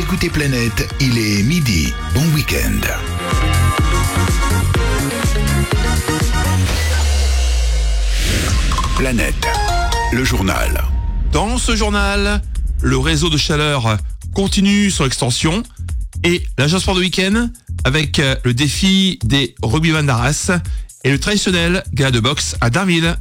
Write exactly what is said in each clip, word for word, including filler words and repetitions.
écoutez Planète, il est midi. Bon week-end. Planète, le journal. Dans ce journal, le réseau de chaleur continue son extension et l'agence sport de week-end avec le défi des rugbyman d'Arras et le traditionnel gala de boxe à Darnville.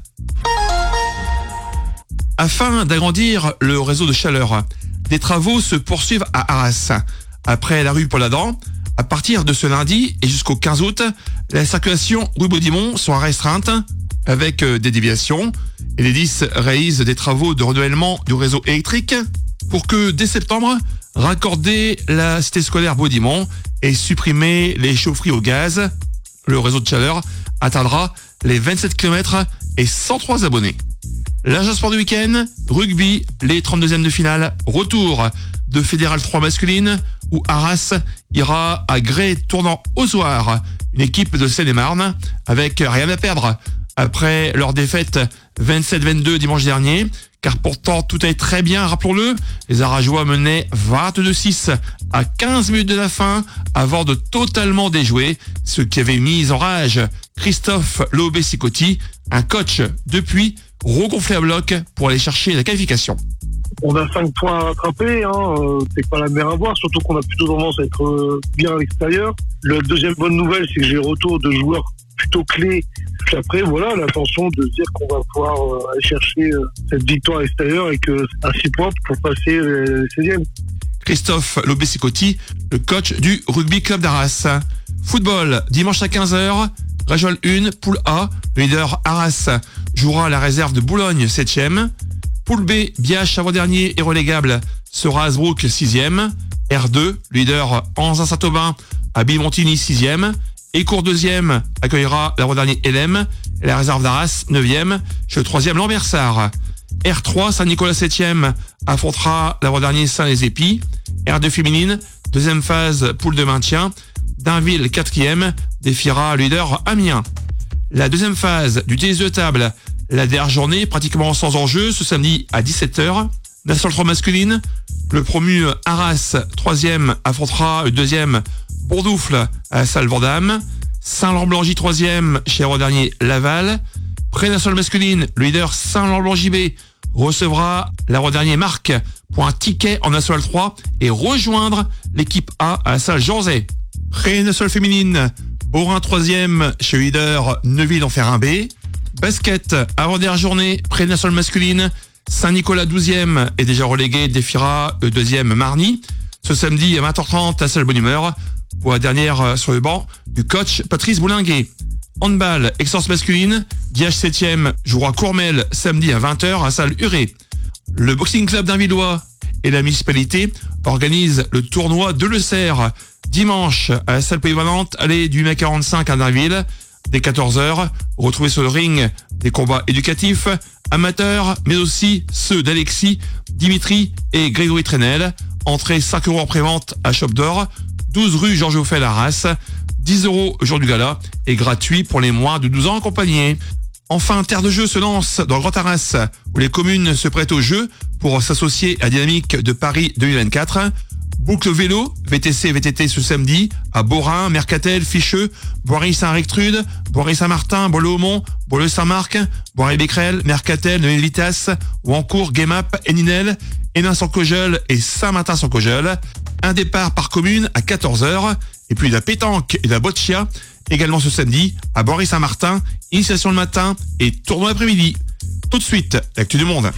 Afin d'agrandir le réseau de chaleur, des travaux se poursuivent à Arras. Après la rue Paul-Adam, à partir de ce lundi et jusqu'au quinze août, la circulation rue Baudimont sera restreinte avec des déviations et les dix réalisent des travaux de renouvellement du réseau électrique pour que dès septembre, raccorder la cité scolaire Baudimont et supprimer les chaufferies au gaz. Le réseau de chaleur atteindra les vingt-sept kilomètres et cent trois abonnés. L'agence sport du week-end, rugby, les trente-deuxièmes de finale, retour de Fédéral trois masculine où Arras ira à Grès tournant au soir, une équipe de Seine-et-Marne avec rien à perdre après leur défaite vingt-sept vingt-deux dimanche dernier, car pourtant tout allait très bien, rappelons-le, les Arageois menaient vingt-deux six à quinze minutes de la fin avant de totalement déjouer ce qui avait mis en rage Christophe Lobé-Sicotti, un coach depuis regonflé à bloc pour aller chercher la qualification. On a cinq points à rattraper, hein. euh, c'est pas la mer à boire, surtout qu'on a plutôt tendance à être euh, bien à l'extérieur. La deuxième bonne nouvelle, c'est que j'ai le retour de joueurs plutôt clés. Puis après, voilà, l'intention de se dire qu'on va pouvoir euh, aller chercher euh, cette victoire à l'extérieur et que à six points pour passer les seizièmes. Christophe Lobé-Sicotti, le coach du Rugby Club d'Arras. Football, dimanche à quinze heures, Régional un, Poule A, le leader Arras jouera à la réserve de Boulogne, septième. Poule B, Biache avant-dernier et relégable, sera Hasbrook, sixième. R deux, leader Anzin Saint-Aubin, à Bilmontigny, sixième. Écourt deuxième accueillera l'avant-dernier L M et la réserve d'Arras, neuvième. Chez le troisième, Lambersart. R trois, Saint-Nicolas, septième, affrontera l'avant-dernier Saint-les-Épis. R deux féminine, deuxième phase, poule de maintien. Dainville, quatrième, défiera le leader Amiens. La deuxième phase du tennis de table, la dernière journée pratiquement sans enjeu, ce samedi à dix-sept heures. National trois masculine, le promu Arras, troisième, affrontera le deuxième Bourdoufle à la salle Vandame. Saint-Laurent-Blangy, troisième, chez avant-dernier Laval. Pré-national masculine, le leader Saint-Laurent-Blangy B recevra l'avant-dernier Marc pour un ticket en National trois et rejoindre l'équipe A à la salle Jean-Zay. Pré-national féminine, Borin, troisième, chez le leader Neuville-Enferrin B. Basket, avant-dernière journée, pré-national masculine, Saint-Nicolas, douzième, est déjà relégué, défiera le deuxième Marny. Ce samedi à vingt heures trente à salle Bonne Humeur, pour la dernière sur le banc du coach Patrice Boulinguet. Handball, Excellence masculine, Diage septième jouera Courmel samedi à vingt heures à salle Huré. Le Boxing Club d'Ainvillois et la municipalité organisent le tournoi de Le Cerf dimanche à la salle polyvalente allée du mai quarante-cinq à Darnville. Dès quatorze heures, retrouvez sur le ring des combats éducatifs, amateurs, mais aussi ceux d'Alexis, Dimitri et Grégory Trenel. Entrée cinq euros en prévente à Shop d'Or, douze rue Georges Auffel à Arras, dix euros au jour du gala et gratuit pour les moins de douze ans accompagnés. Enfin, Terre de Jeu se lance dans le Grand Arras, où les communes se prêtent au jeu pour s'associer à la dynamique de Paris deux mille vingt-quatre. Boucle vélo, V T C et V T T ce samedi à Borin, Mercatel, Ficheux, Boiry-Saint-Rectrude, Boiry-Saint-Martin, Boileau-Aumont, Boileau-Saint-Marc, Boiry-Becquerel, Mercatel, Neuville-Vitas, Ouancourt, Guémap, Héninel, Hénin-sans-Cojeul et Saint-Martin-sans-Cojeul. Un départ par commune à quatorze heures. Et puis la pétanque et la boccia également ce samedi à Boiry-Saint-Martin, initiation le matin et tournoi l'après-midi. Tout de suite, l'actu du monde.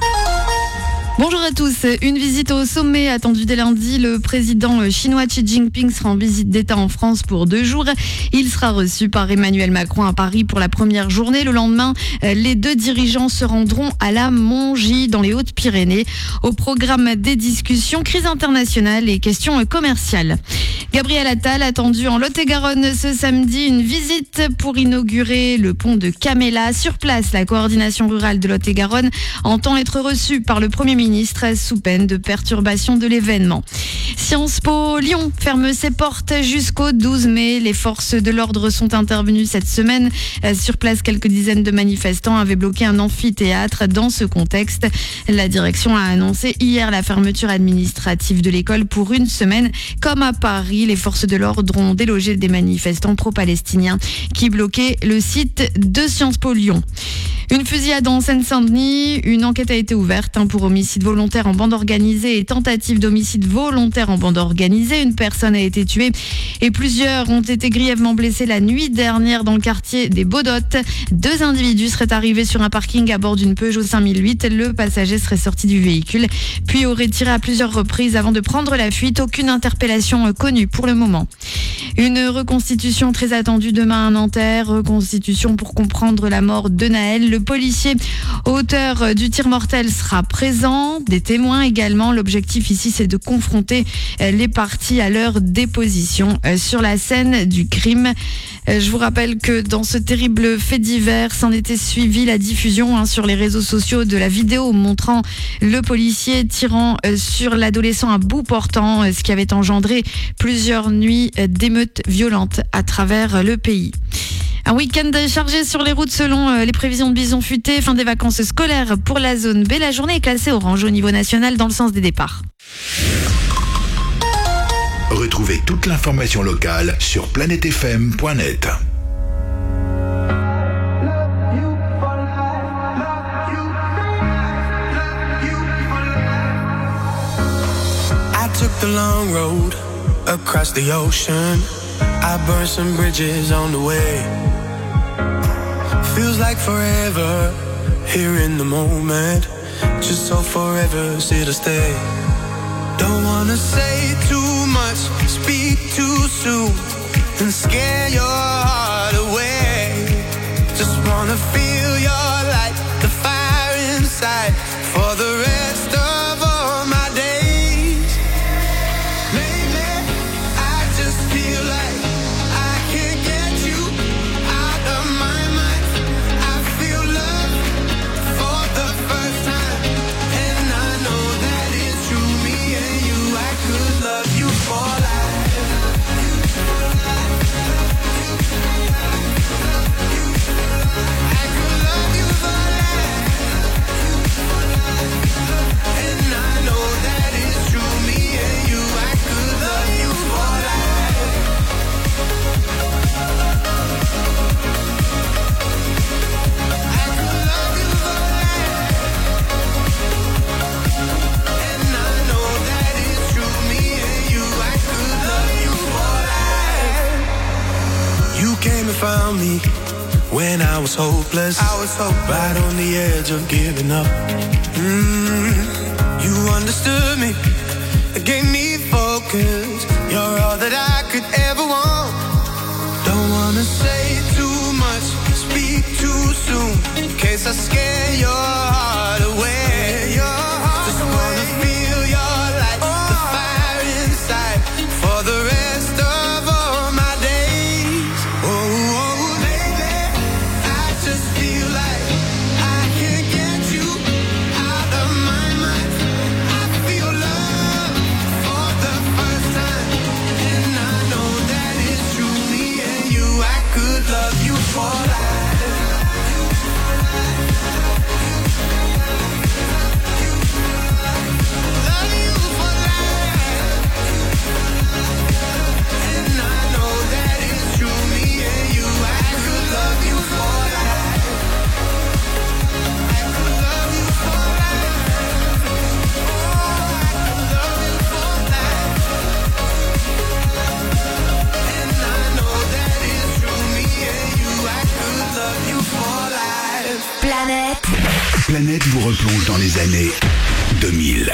Bonjour à tous. Une visite au sommet attendue dès lundi. Le président chinois Xi Jinping sera en visite d'État en France pour deux jours. Il sera reçu par Emmanuel Macron à Paris pour la première journée. Le lendemain, les deux dirigeants se rendront à la Mongie dans les Hautes-Pyrénées. Au programme des discussions, crise internationale et questions commerciales. Gabriel Attal attendu en Lot-et-Garonne ce samedi. Une visite pour inaugurer le pont de Caméla. Sur place, la coordination rurale de Lot-et-Garonne entend être reçue par le Premier ministre ministre sous peine de perturbation de l'événement. Sciences Po Lyon ferme ses portes jusqu'au douze mai. Les forces de l'ordre sont intervenues cette semaine. Sur place, quelques dizaines de manifestants avaient bloqué un amphithéâtre. Dans ce contexte, la direction a annoncé hier la fermeture administrative de l'école pour une semaine. Comme à Paris, les forces de l'ordre ont délogé des manifestants pro-palestiniens qui bloquaient le site de Sciences Po Lyon. Une fusillade en Seine-Saint-Denis, une enquête a été ouverte pour homicide volontaire en bande organisée et tentative d'homicide volontaire en bande organisée. Une personne a été tuée et plusieurs ont été grièvement blessés la nuit dernière dans le quartier des Baudottes. Deux individus seraient arrivés sur un parking à bord d'une Peugeot cinq mille huit. Le passager serait sorti du véhicule, puis aurait tiré à plusieurs reprises avant de prendre la fuite. Aucune interpellation connue pour le moment. Une reconstitution très attendue demain à Nanterre, reconstitution pour comprendre la mort de Naël. Le policier auteur du tir mortel sera présent, des témoins également. L'objectif ici, c'est de confronter les parties à leur déposition sur la scène du crime. Je vous rappelle que dans ce terrible fait divers, s'en était suivi la diffusion hein, sur les réseaux sociaux de la vidéo montrant le policier tirant sur l'adolescent à bout portant, ce qui avait engendré plusieurs nuits d'émeutes violentes à travers le pays. Un week-end chargé sur les routes selon les prévisions de Bison Futé. Fin des vacances scolaires pour la zone B. La journée est classée orange au niveau national dans le sens des départs. Retrouvez toute l'information locale sur planète f m point net. I took the long road across the ocean. I burned some bridges on the way. Feels like forever here in the moment. Just so forever still to stay. Don't wanna say too much, speak too soon, and scare your heart away. Just wanna feel your light, the fire inside, for the rest of all my days. Maybe I just feel like I can't get you out of my mind. I feel love for the first time, and I know that it's true. Me and you, I could love you for life. I could love you for life, and I know that it's true. Me and you, I could love you for life. I could love you for life, and I know that it's true. Me and you, I could love you for life. You came and found me when I was hopeless. I was hopeless, right on the edge of giving up. Mm, you understood me, gave me focus. You're all that I could ever want. Don't wanna say too much, speak too soon, in case I scare your heart away. Just wanna feel your light, the fire inside, for the rest of all my days. Oh, oh, baby, I just feel like I can't get you out of my mind. I feel love for the first time, and I know that it's true. Me and you, I could love you for life. Love you for life, and I know that it's true. Me and you, I could love you for life. I could love you for life. Oh, I could love you for life, and I know that it's true. Me and you, I could love you for life. Planète. Planète vous replonge dans les années deux mille.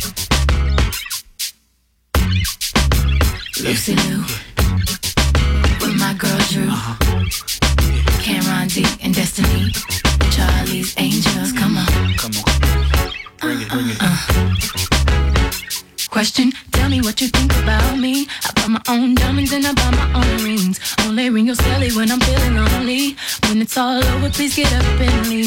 Lucy Liu with my girl Drew, Cameron D and Destiny, Charlie's Angels. Come on, Come on. Bring it, bring it. question. Tell me what you think about me. I buy my own diamonds and I buy my own rings. Only ring your celly when I'm feeling lonely. When it's all over, please get up and leave.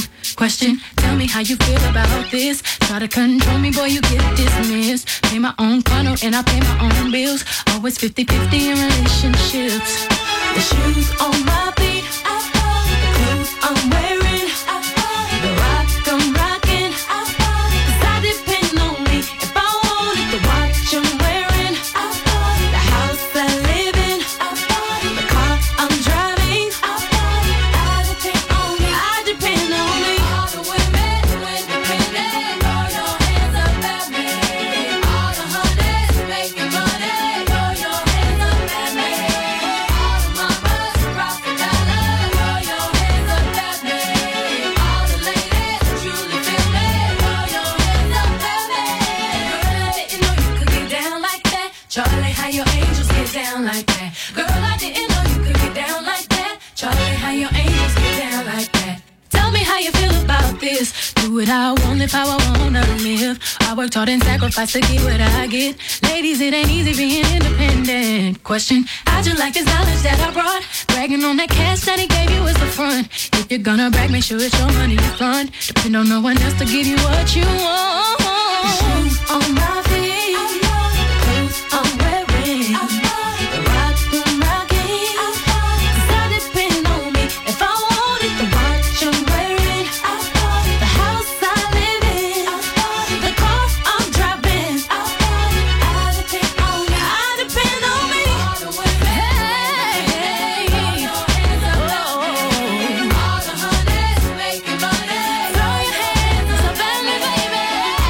Question, tell me how you feel about this. Try to control me, boy, you get dismissed. Pay my own condo and I pay my own bills. Always fifty-fifty in relationships. The shoes on my feet, the clothes I'm wearing, the rock I'm rocking. 'Cause I depend on me if I want it. The watch I'm wearing, the house I live in, the car I'm driving. I depend on me. I depend on me. All the women who independent, throw your hands up at me. All the honeys making money, throw your hands up at me. All the mamas who rock the dollar, throw your hands up at me. All the ladies who truly feel me, throw your hands up at me. Girl, I didn't know you could get down like that. Charlie, how your angels get down like that. Girl, I didn't know you could get down like that. Charlie, how your angels get down like that. Tell me how you feel about this. Do it how I want, live how I wanna live. I worked hard and sacrificed to get what I get. Ladies, it ain't easy being independent. Question, how'd you like this knowledge that I brought? Bragging on that cash that he gave you is the front. If you're gonna brag, make sure it's your money you fund. Depend on no one else to give you what you want. The shoes on my feet, the clothes I'm wearing, the rock I'm rocking. 'Cause I depend on me if I want it. The watch I'm wearing, the house I live in, the car I'm driving. I depend on me. I depend on me. All the women, hey, throw your hands up at me. All the honeys making money, throw your hands up at me, baby.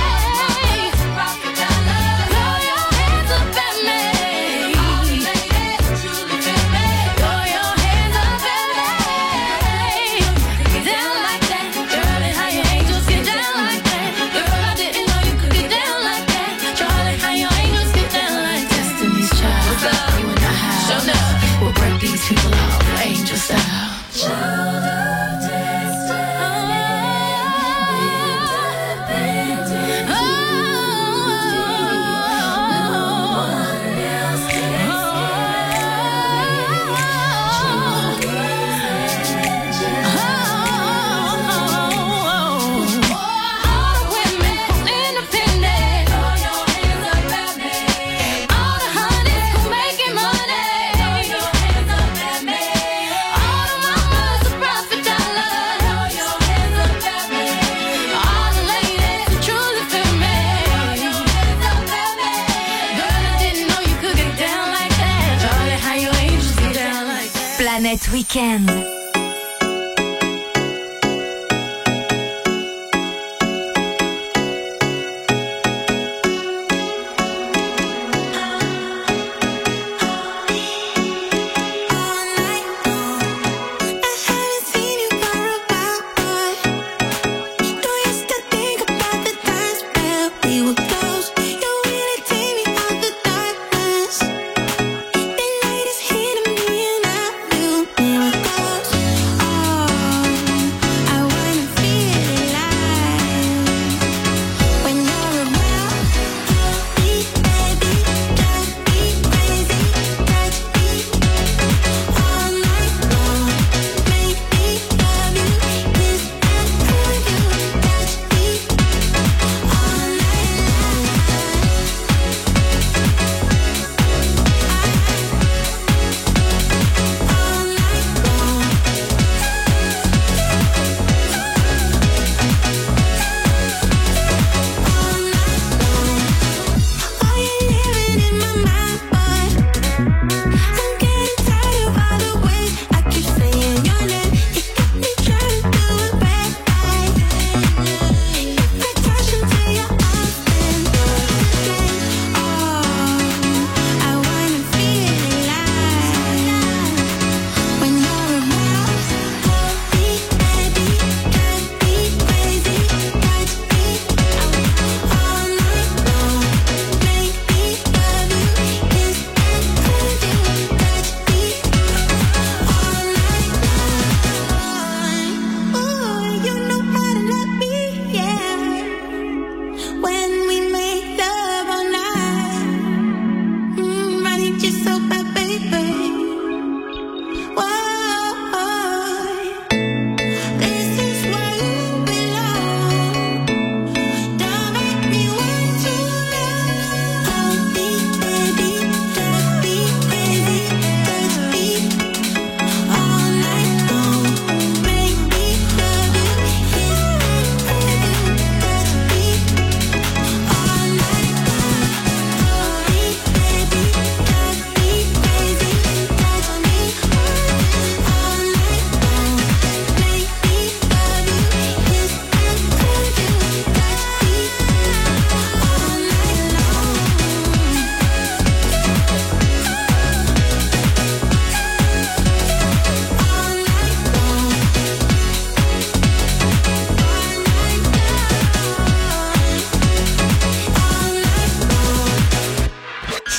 Rock the dollar, throw your hands up at me. All the ladies who truly feel me, throw your hands up at me. Get down like that, Charlie, how your angels get down like that. Girl, I didn't know you could get down like that. Charlie, how your angels get down like that. Destiny's Child, what's up? You in the house? Show up. We'll break these people off, angel style. Child of destiny, independent. No one else can all the women who independent, throw your hands up at me. All the honeys who making money, throw your hands up at me. All the mamas who profit dollar, throw your hands up at me. All the ladies who truly feel me, throw your hands up at me. Girl, I didn't know you could get down like that. Charlie, how your angels get down like that. Planète Week-end. Miracles.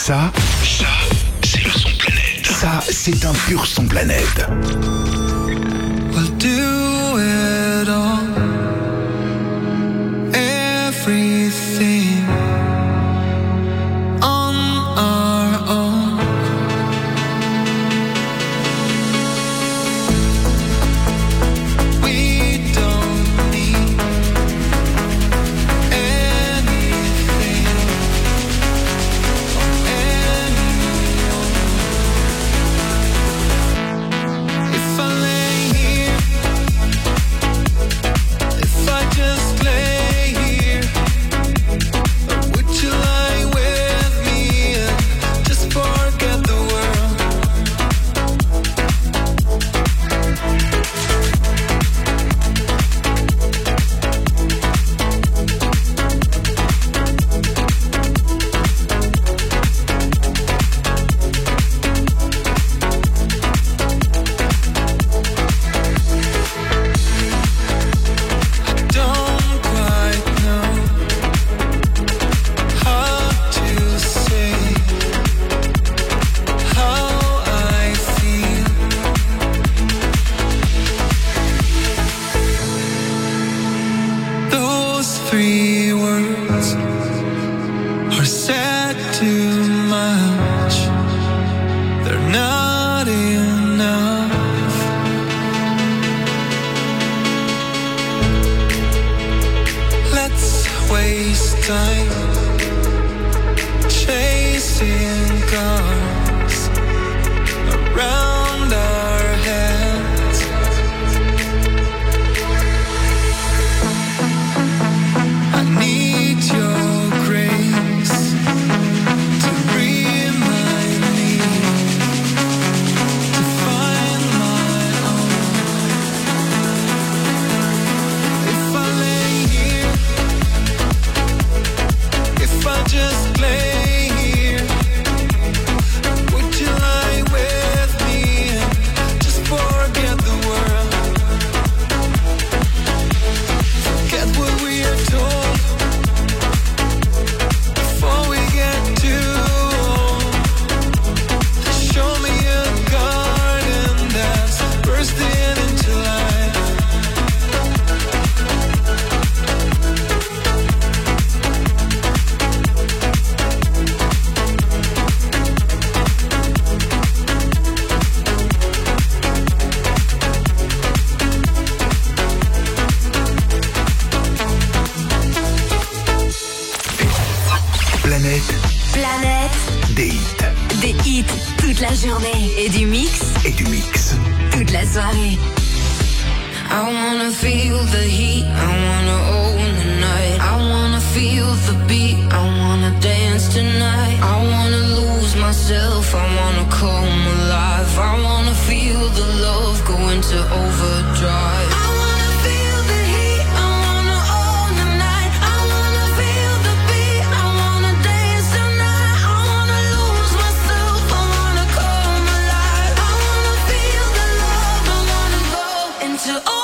Ça, ça, c'est le son planète. Ça, c'est un pur son planète. We'll do it all. Everything on our own. We don't need anything or anyone. If I lay here, if I just lay here, or would you lie with me and just forget the world? Don't quite know how to say how I feel. Those three words are said too much. They're not enough. Let's waste time chasing cars around our heads. I need your grace to remind me to find my own. If I lay here, if I just lay here, would you lie with me and just forget the world? Forget what we are told before we get too old. Show me a garden that's bursting into life. Planète Planète, des hits des hits toute la journée et du mix et du mix. toute la soirée. I wanna feel the heat, I wanna own the night. I wanna feel the beat, I wanna dance tonight. I wanna lose myself, I wanna come alive. I wanna feel the love go into overdrive. I wanna feel the heat, I wanna own the night. I wanna feel the beat, I wanna dance tonight. I wanna lose myself, I wanna come alive. I wanna feel the love, I wanna go into overdrive.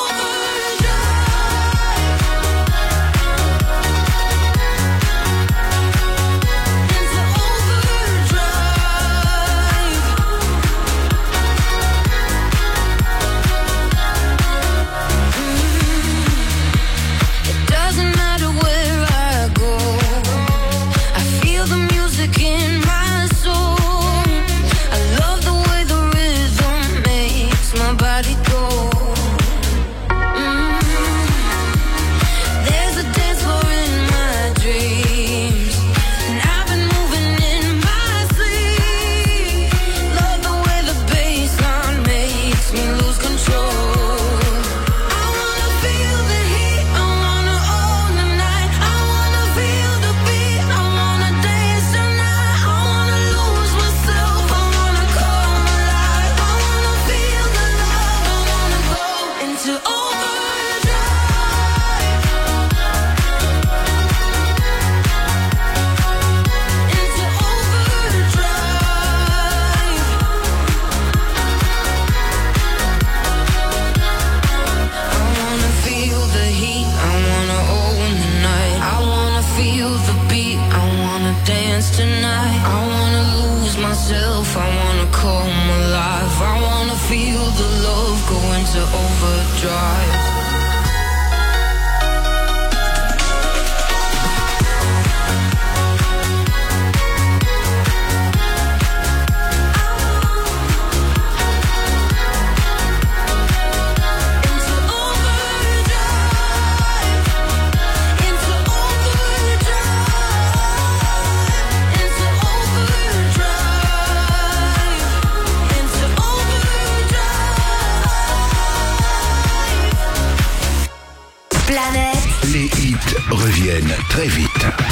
dance tonight. I wanna lose myself, I wanna come alive. I wanna feel the love go into overdrive. Les hits reviennent très vite.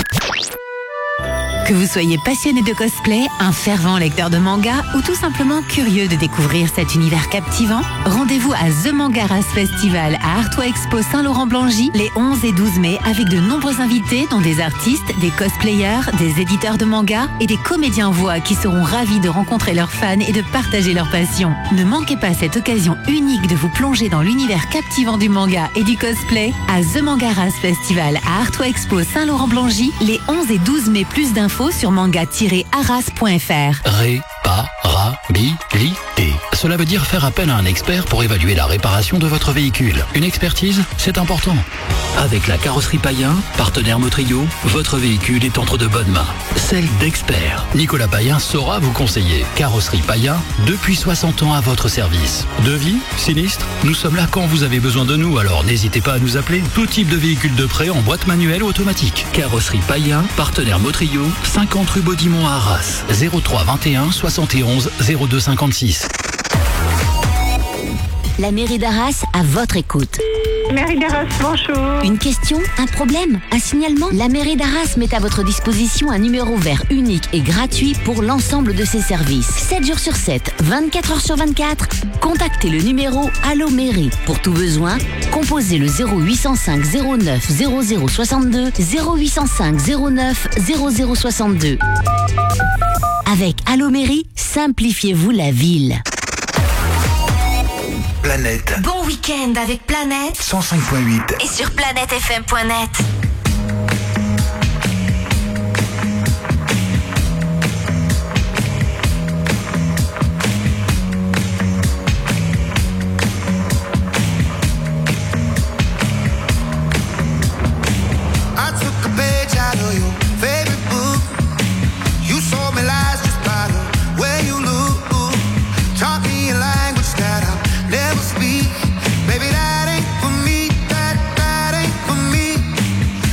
Que vous soyez passionné de cosplay, un fervent lecteur de manga ou tout simplement curieux de découvrir cet univers captivant, rendez-vous à The Mangaras Festival à Artois Expo Saint-Laurent-Blangy les onze et douze mai avec de nombreux invités dont des artistes, des cosplayers, des éditeurs de manga et des comédiens voix qui seront ravis de rencontrer leurs fans et de partager leur passion. Ne manquez pas cette occasion unique de vous plonger dans l'univers captivant du manga et du cosplay à The Mangaras Festival à Artois Expo Saint-Laurent-Blangy les onze et douze mai. Plus d'infos sur manga tiret arras point f r. Réparabilité. Cela veut dire faire appel à un expert pour évaluer la réparation de votre véhicule. Une expertise, c'est important. Avec la carrosserie Payen, partenaire Motrio, votre véhicule est entre de bonnes mains. Celle d'experts. Nicolas Payen saura vous conseiller. Carrosserie Payen, depuis soixante ans à votre service. Devis, sinistre, nous sommes là quand vous avez besoin de nous, alors n'hésitez pas à nous appeler. Tout type de véhicule de prêt en boîte manuelle ou automatique. Carrosserie Payen, partenaire Motrio, cinquante rue Baudimont à Arras. zéro trois vingt et un soixante et onze zéro deux cinquante-six. La mairie d'Arras à votre écoute. Mairie d'Arras, bonjour. Une question, un problème, un signalement? La mairie d'Arras met à votre disposition un numéro vert unique et gratuit pour l'ensemble de ses services. sept jours sur sept, vingt-quatre heures sur vingt-quatre, contactez le numéro Allo Mairie. Pour tout besoin, composez le zéro huit cent cinq zéro neuf zéro zéro soixante-deux, zéro huit cent cinq zéro neuf zéro zéro soixante-deux. Avec Allo Mairie, simplifiez-vous la ville. Planète. Bon week-end avec Planète. cent cinq point huit. Et sur planète f m point net. I took a page out of your favorite book. You sold me lies just by the way you look. Taught me a language that I'll never speak. Baby, that ain't for me. That, that ain't for me.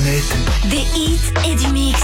Planète. Des hits et du mix.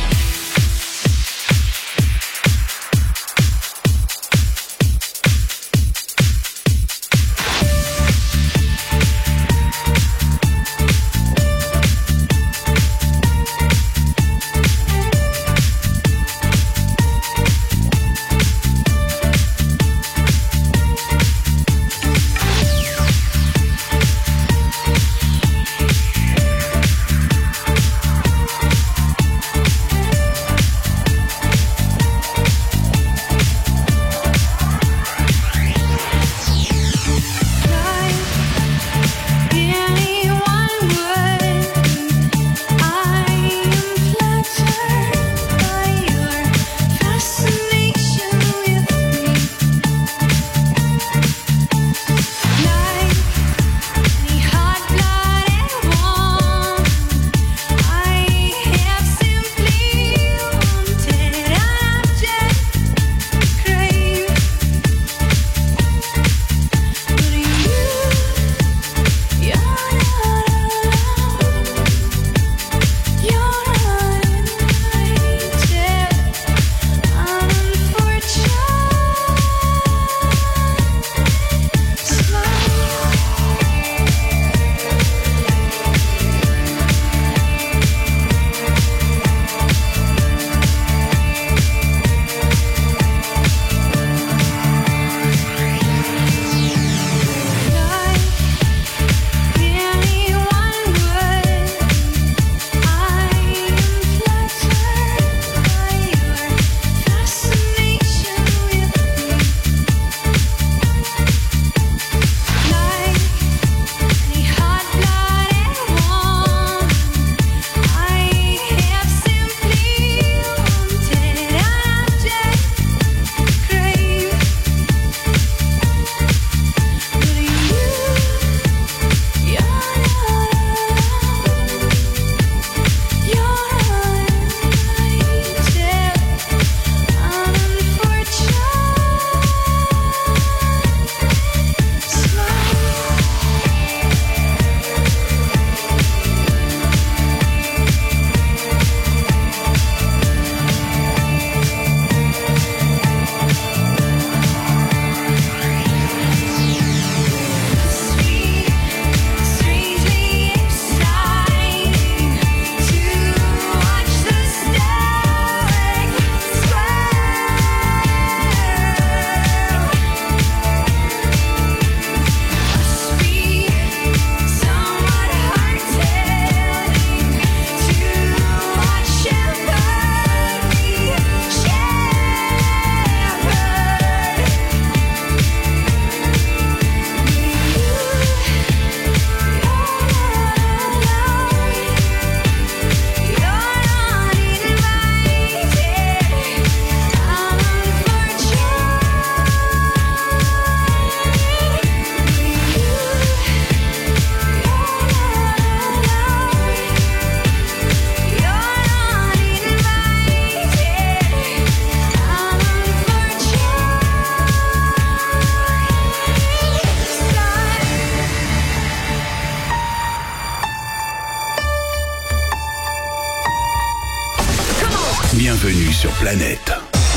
Bienvenue sur Planète.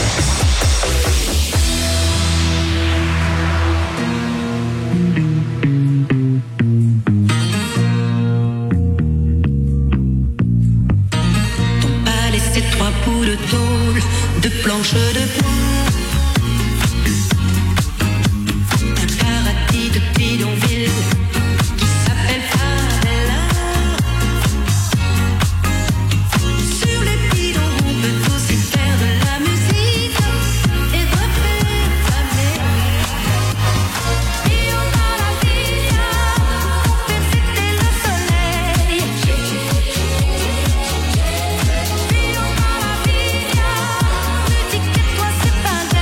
Ton palais, c'est trois bouts de tôle, de planches de bois. Un paradis de bidonville qui s'appelle Favela. Sur les bidons, on peut aussi faire de la musique et refaire l'Amérique. Io Maravilla, on fait fêter le soleil. Io Maravilla, me dis que toi c'est pareil.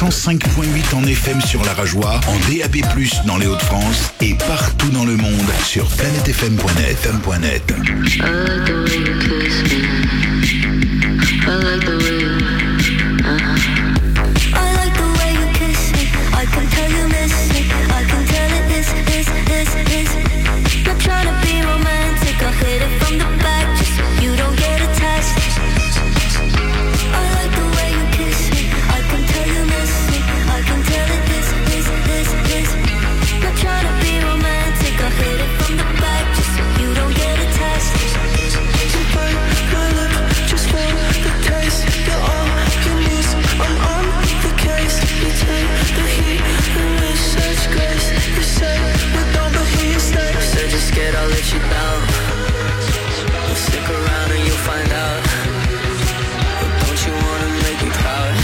cent cinq virgule huit en F M sur la Rajoie, en D A B plus, dans les Hauts-de-France et partout dans le monde sur planète f m point net. Not trying to be romantic, I'll hit it from the back just so you don't get attached. I like the way you kiss me, I can tell you miss me, I can tell it this, this, this, this. Not trying to be romantic, I'll hit it from the back just so you don't get attached. You burn my lip just for the taste, you're all you need, I'm on the case. You take the heat and with such grace, you say we don't but he stays. So just scared I'll let you down. Well, stick around and you'll find out. But don't you wanna make me proud?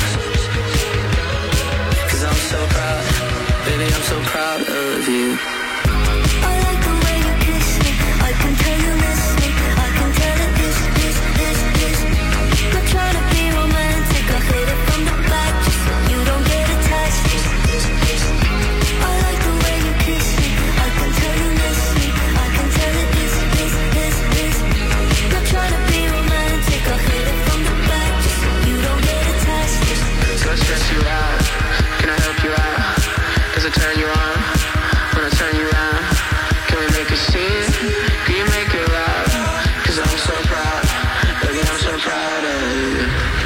Cause I'm so proud, baby, I'm so proud of you. I like the way you kiss me, I can tell you miss me, I can tell it this, this, this, this. Not trying to be romantic, I'll hit it from the back just so you don't get attached. I like the way you kiss me, I can tell you miss me, I can tell it this, this, this, this. Not trying to be romantic, I'll hit it from the back just so you don't get attached. Go stress you out, can I help you out? Does it turn you on, when I turn you around? Can we make a scene, can you make it loud? Cause I'm so proud, baby, I'm so proud of you.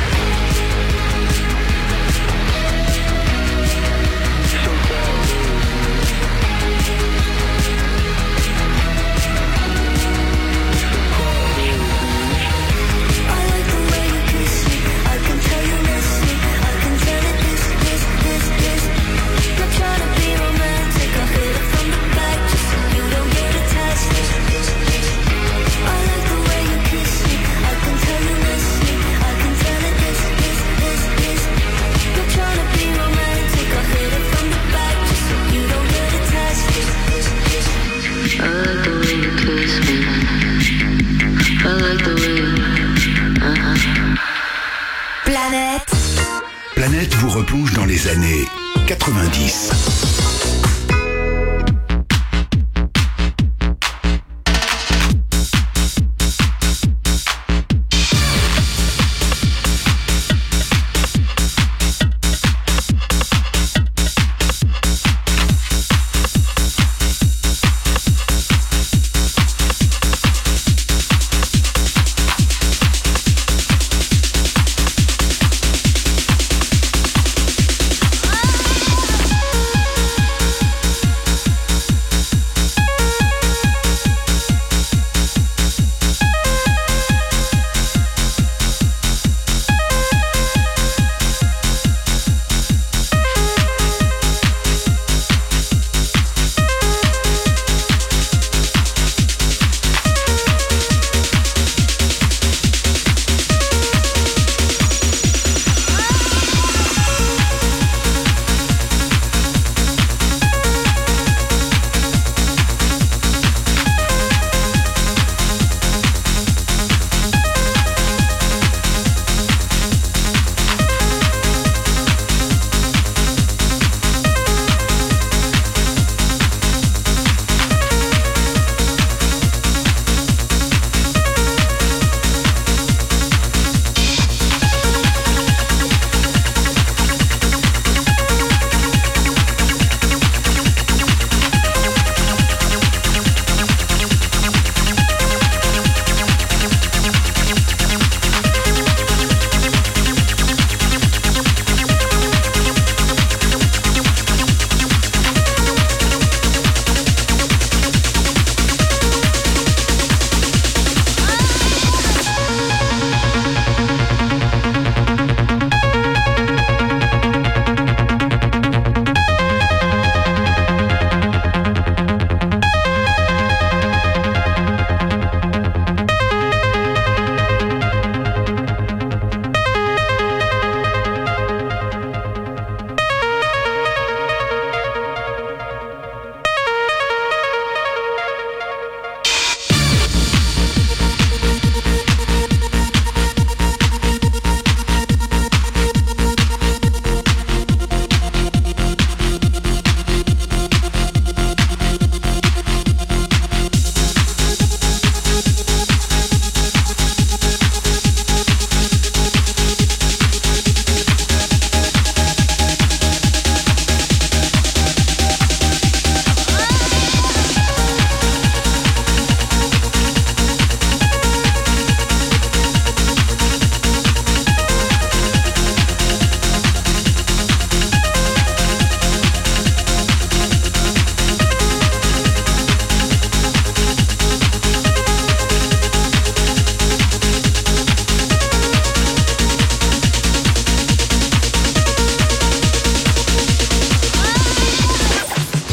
Planète. Planète vous replonge dans les années quatre-vingt-dix. Oh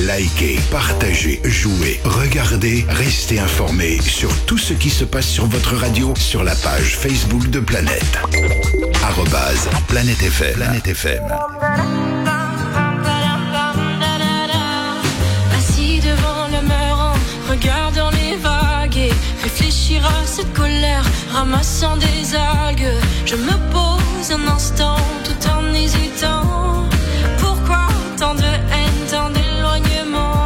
Likez, partagez, jouez, regardez, restez informés sur tout ce qui se passe sur votre radio sur la page Facebook de Planète. Arrobase Planète F M. Planète F M. Assis devant le mer en regardant les vagues et réfléchir à cette colère, ramassant des algues. Je me pose un instant tout en hésitant. Pourquoi tant de haine, tant d'éloignement?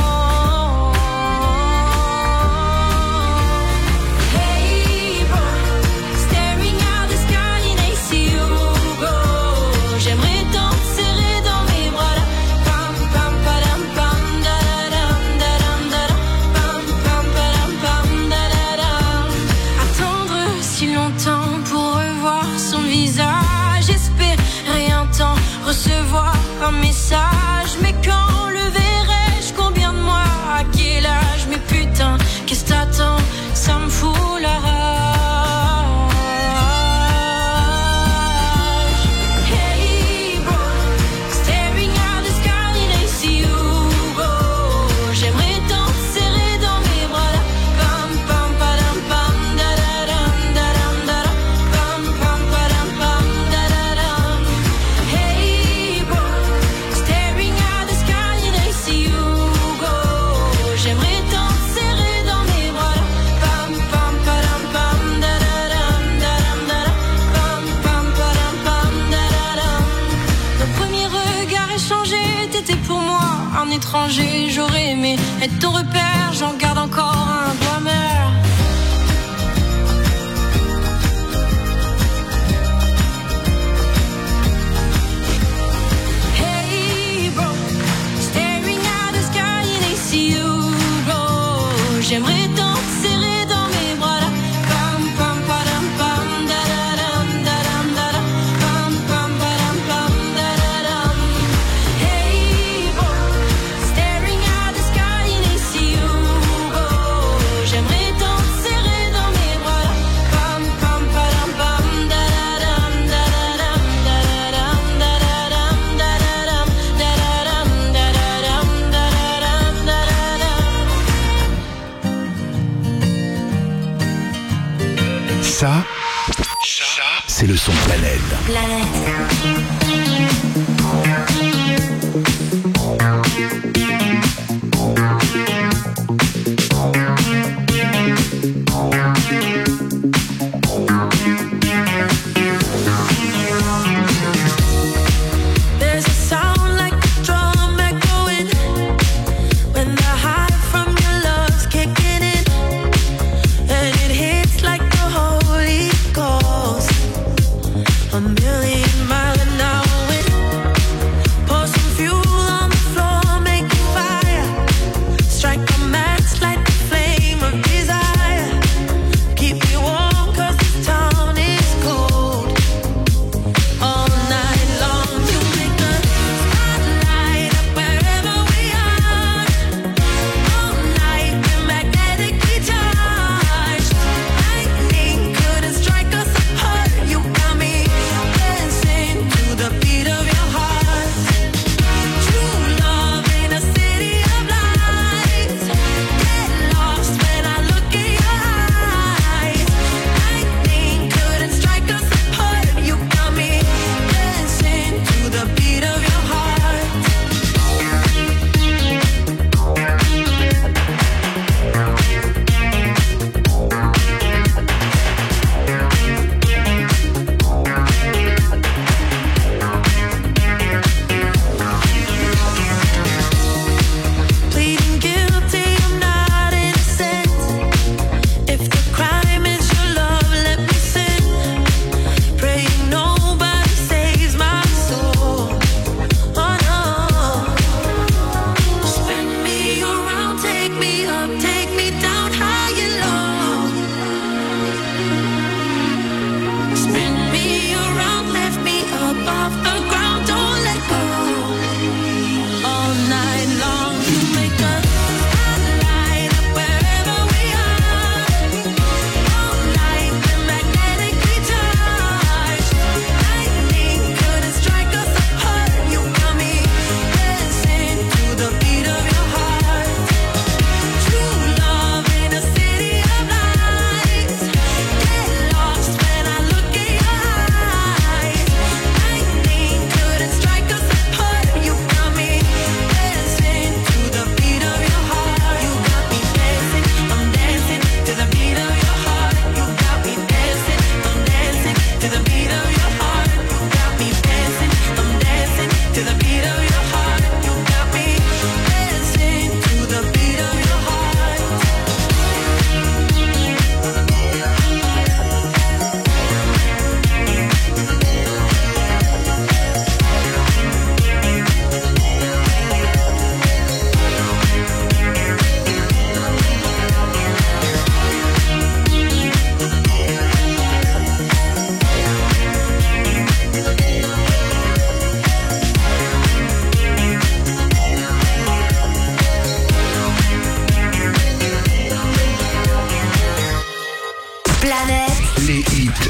Hey bro, staring at the sky in A C Hugo. J'aimerais tant te serrer dans mes bras là. Pam pam padam pam da da dam da dam da dam. Pam pam padam pam da da dam. Attendre si longtemps pour revoir son visage, espérer un temps, recevoir un message. Mais quand le verrai-je, combien de mois, à quel âge? Mais putain, qu'est-ce t'attends? Ça me fout la rage. Hey bro, staring at the sky in A C Hugo. J'aimerais tant te serrer dans mes bras là. Pam pam padam pam da da dam da dam da dam. Pam pam padam pam da da dam. Hey bro, staring at the sky in A C Hugo. J'aimerais tant te serrer dans mes bras là. Pam pam padam pam da da dam da dam da dam. Pam pam padam pam da da dam. Nos premiers regards échangés, t'étais pour moi un étranger. J'aurais aimé être ton repère, j'en garde encore un doigt amer. Hey bro, staring at the sky in A C Hugo. J'aimerais tant te serrer dans mes bras là. Pam pam padam pam da da dam da dam da dam. Pam pam padam pam da da dam. Hey bro, staring at the sky in A C Hugo. J'aimerais tant te serrer dans mes bras là. Pam pam padam pam da da dam da da dam da da dam da da dam da da dam da da dam da da dam da da dam da da dam. Ça, c'est le son Planète. There's a sound like a drum echoing when the high from your love's kicking in, and it hits like the Holy Ghost. A million miles an hour wind. Pour some fuel on the floor, make it fire.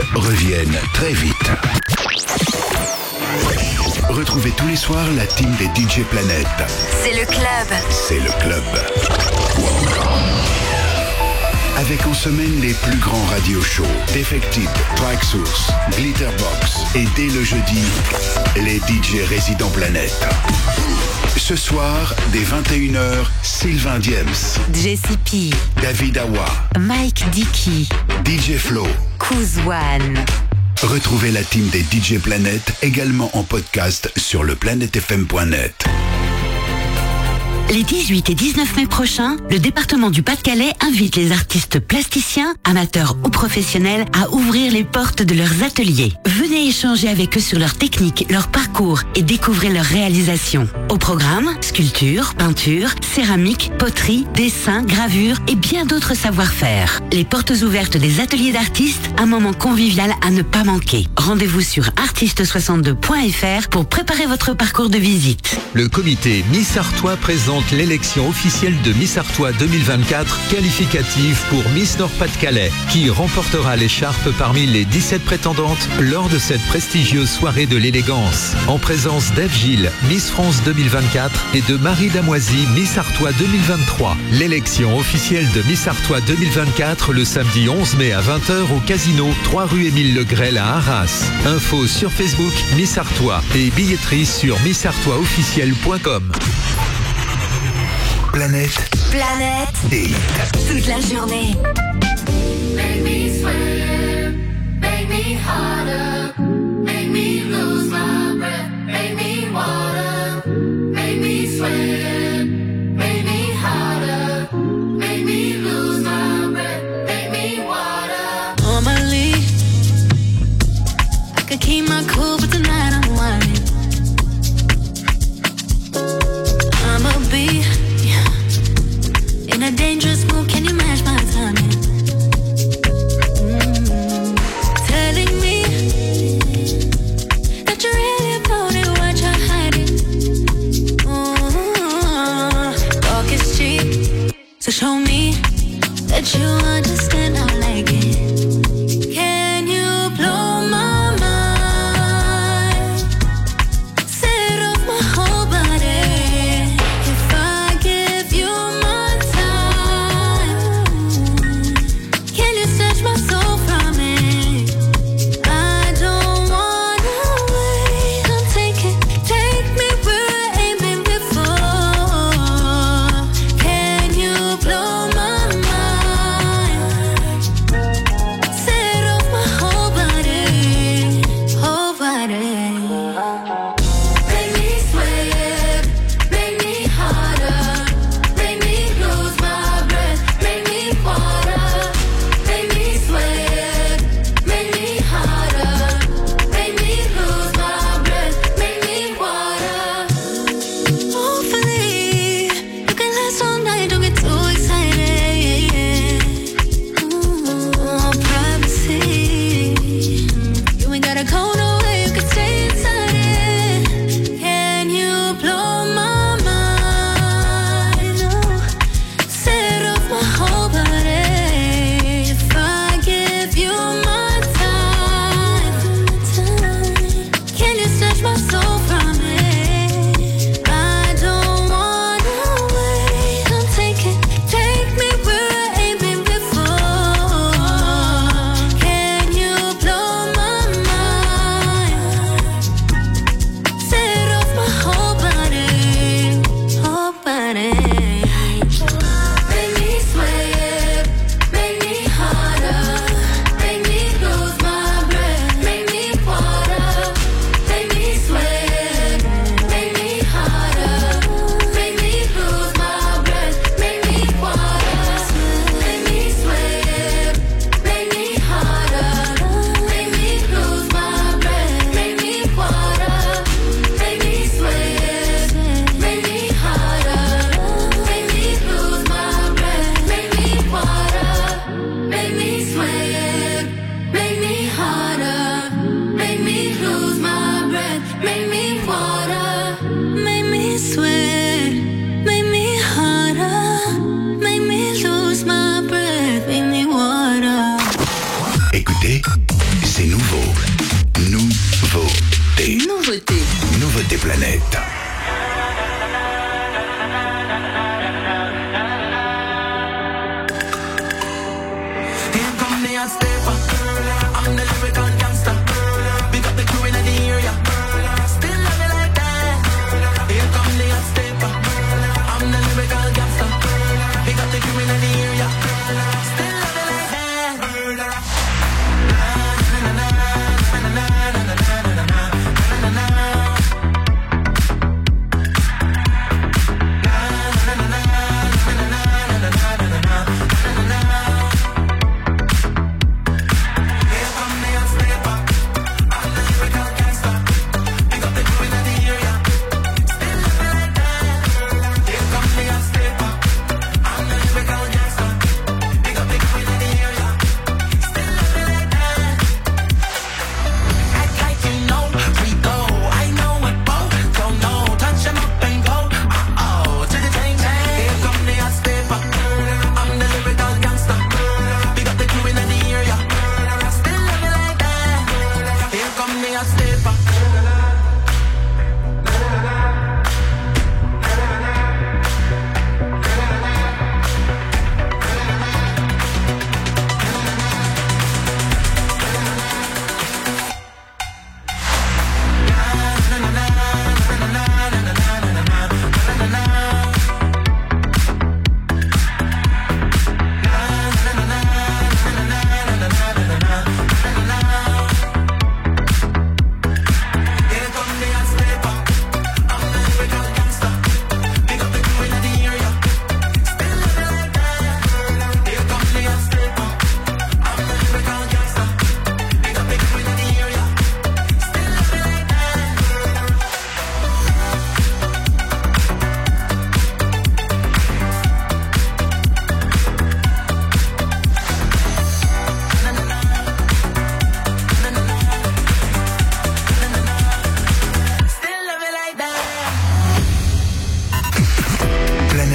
reviennent très vite. Retrouvez tous les soirs la team des D J Planète. C'est le club. C'est le club. Avec en semaine les plus grands radio shows, Defected, Tracksource, Glitterbox et dès le jeudi, les D J résidents Planète. Ce soir, dès vingt et une heures, Sylvain Diems, J C P, David Awa, Mike Dickey, D J Flo, Kouzwan. Retrouvez la team des D J Planète également en podcast sur le planète f m point net. Les dix-huit et dix-neuf mai prochains, le département du Pas-de-Calais invite les artistes plasticiens, amateurs ou professionnels, à ouvrir les portes de leurs ateliers. Venez échanger avec eux sur leurs techniques, leur parcours et découvrir leurs réalisations. Au programme, sculpture, peinture, céramique, poterie, dessin, gravure et bien d'autres savoir-faire. Les portes ouvertes des ateliers d'artistes, un moment convivial à ne pas manquer. Rendez-vous sur artiste soixante-deux point f r pour préparer votre parcours de visite. Le comité Miss Artois présente l'élection officielle de Miss Artois deux mille vingt-quatre, qualificative pour Miss Nord-Pas-de-Calais, qui remportera l'écharpe parmi les dix-sept prétendantes lors de cette prestigieuse soirée de l'élégance. En présence d'Ève Gilles, Miss France deux mille vingt-quatre, et de Marie Damoisy, Miss Artois deux mille vingt-trois. L'élection officielle de Miss Artois deux mille vingt-quatre le samedi onze mai à vingt heures au Casino, trois rue Émile Legrel à Arras. Info sur Facebook Miss Artois et billetterie sur miss artois officiel point com. Planète. Planète. Et toute la journée. Make me swim, make me harder, make me lose my breath, make me water, make me swim, make me harder, make me lose my breath, make me water. Normally, I could keep my cool, but tonight I'm whining. I'ma be in a dangerous mood, can you match my timing? Mm-hmm. Telling me that you really about it, what you're hiding. Mm-hmm. Talk is cheap, so show me that you understand I like it. Can you blow my mind? Set off my whole body. If I give you my time, can you snatch my soul from me? I don't wanna wait. Come take it, take me where we're aiming before. Can you blow my mind?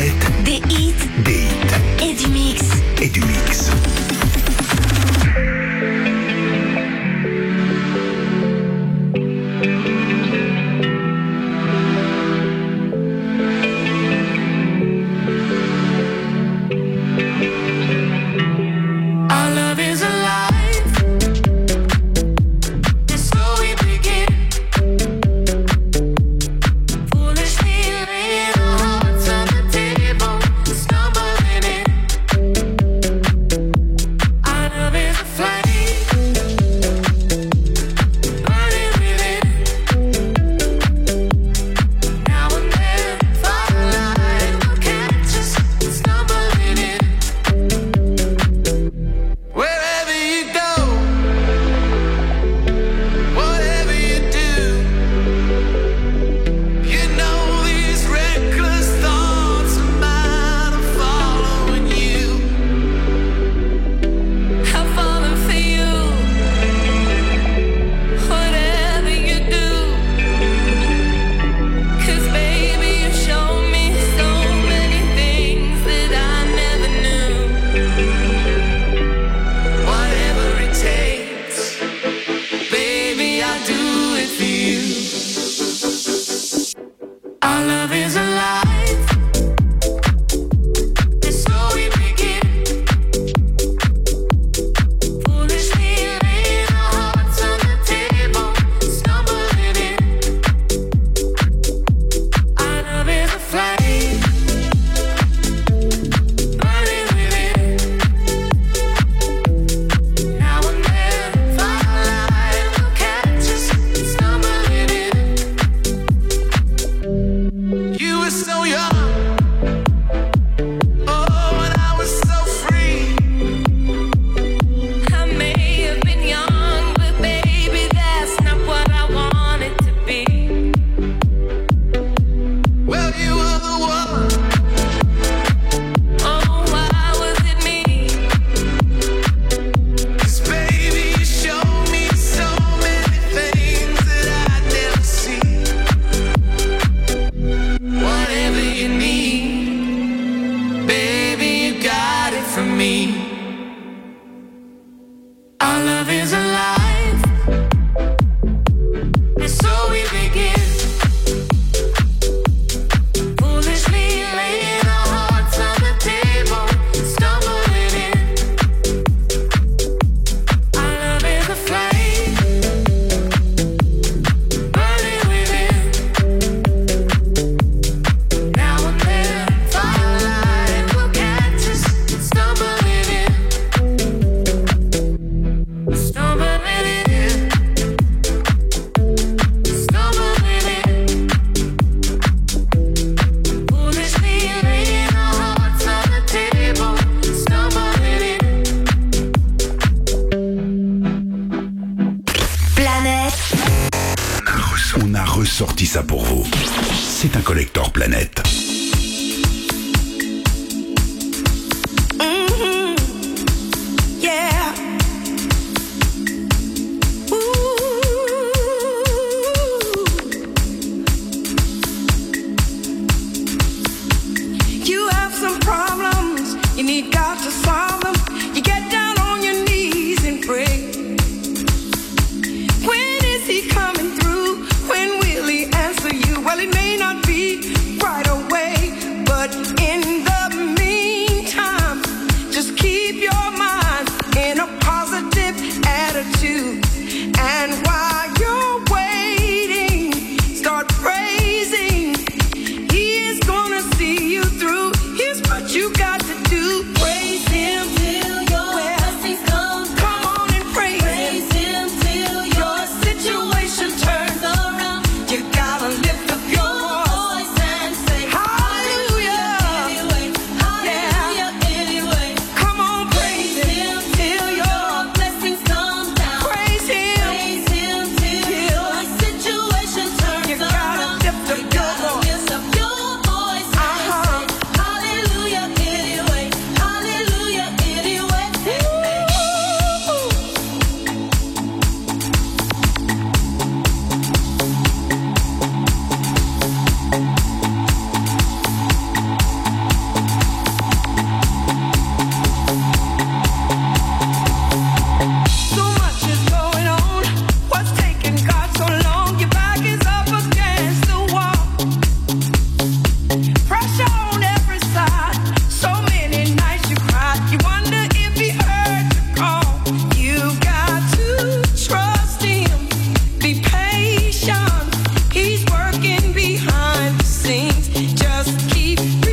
Planète. Des hits. Des hits. Et du mix. Et du mix. Our love is alive. And so we begin. Foolishly laying our hearts on the table, stumbling in. Our love is a flame, burning within. Now and then, firelight will catch us stumbling in. Wherever you go, whatever you do, you know these reckless thoughts of mine are following you. I've fallen for you, whatever you do. 'Cause baby, you show me so many things that I never knew. Whatever it takes, baby, I'll do it for you. Our love is alive, and so we begin. Foolishly laying our hearts on the table, stumbling in. Our love is a flame, burning within. Now and then, firelight will catch us stumbling in. You were so young, oh, and I was so free. I may have been young, but baby, that's not what I wanted to be. Well, you were the one. Oh, why was it me? 'Cause baby, you showed me so many things that I'd never see. Whatever you need, baby, you got it from me. Our love is alive, and so we begin. Foolishly laying our hearts on the table, stumbling in. Our love is a flame, burning within. Now and then, firelight will catch us stumbling in. Stumbling in. Stumbling in. Foolishly laying our hearts on the table, stumbling in. Planète. On a ressorti ça pour vous. C'est un collector Planète. Mhm. Yeah. Ooh. You have some problems, you need God to solve them. You get down on your knees and pray. When is he coming through? When will he answer you? Well, it may not be right away, but in the meantime, just keep your mind in a positive attitude. And while you're waiting, start praising. He is gonna see you through. Here's what you got to do. Praise keep